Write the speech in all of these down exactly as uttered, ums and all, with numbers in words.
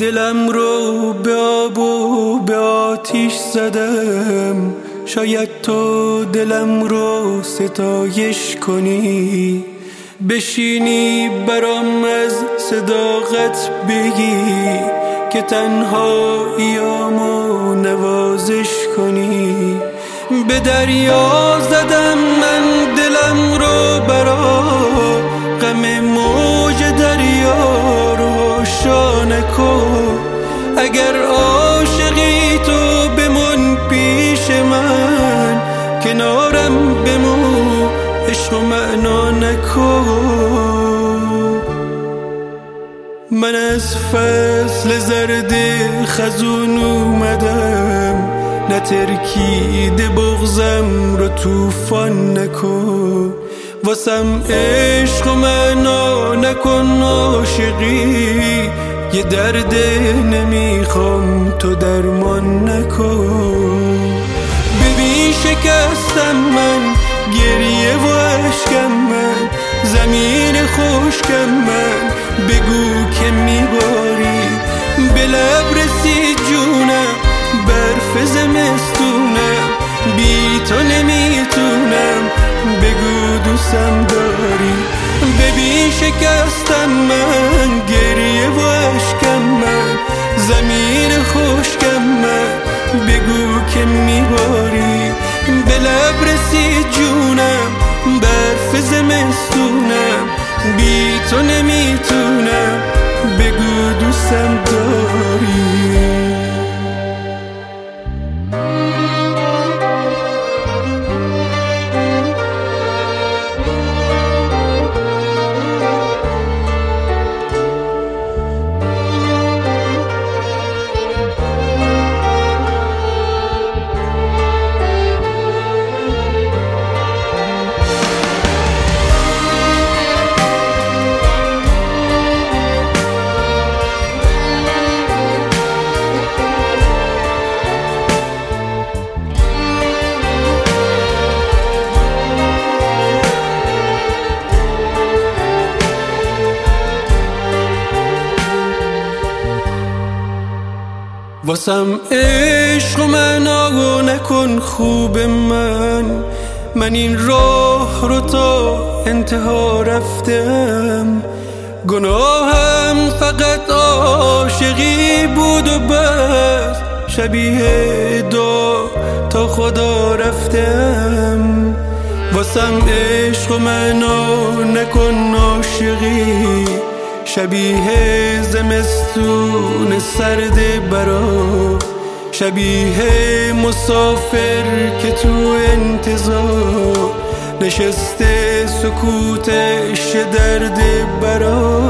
دلم رو به آب و به آتیش زدم، شاید تو دلم رو ستایش کنی، بشینی برام از صداقت بگی که تنهاییامو نوازش کنی. به دریا زدم من دلم رو برا غم موج دریا رو شانه کن. اگر عاشقی تو بمون پیش من، کنارم بمون عشق و معنا نکن. من از فصل زرد خزون اومدم، نترکیده بغضم رو توفان نکن. واسم عشق و معنا نکن عاشقی، یه درد نمیخوام تو درمان نکن. ببین شکستم من، گریه و عشقم من، زمین خشکم من، بگو که میباری. به لب رسید جونم، برف زمستونم، بی تو نمیتونم، بگو دوستم داری. ببین شکستم من، گریه و عشقم من، زمین خشکم من، بگو که میباری. به لب رسید جونم، برف زمستونم، بی تو نمیتونم، بگو دوستم داری. واسم عشق و معنا نکن خوب من، من این راه رو تا انتها رفتم. گناهم فقط عاشقی بود و بس، شبیه دو تا خدا رفتم. واسم عشق و معنا نکن عاشقی، شبیه زمستون سرد برا، شبیه مسافر که تو انتظار نشسته سکوتش درد برا.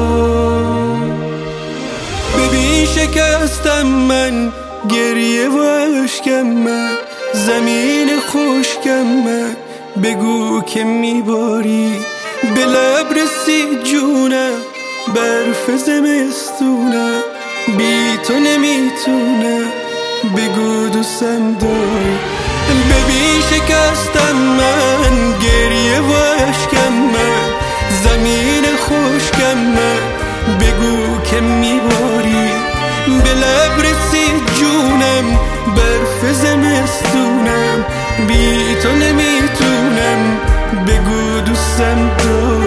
ببین شکستم من، گریه و عشقم من، زمین خشکم من، بگو که میباری. به لب رسید جونم، برف زمستونم، بی تو نمیتونم، بگو دوستم داری. ببین شکستم من، گریه و عشقم من، زمین خشکم من، بگو که میباری. به لب رسید جونم، برف زمستونم، بی تو نمیتونم، بگو دوستم داری.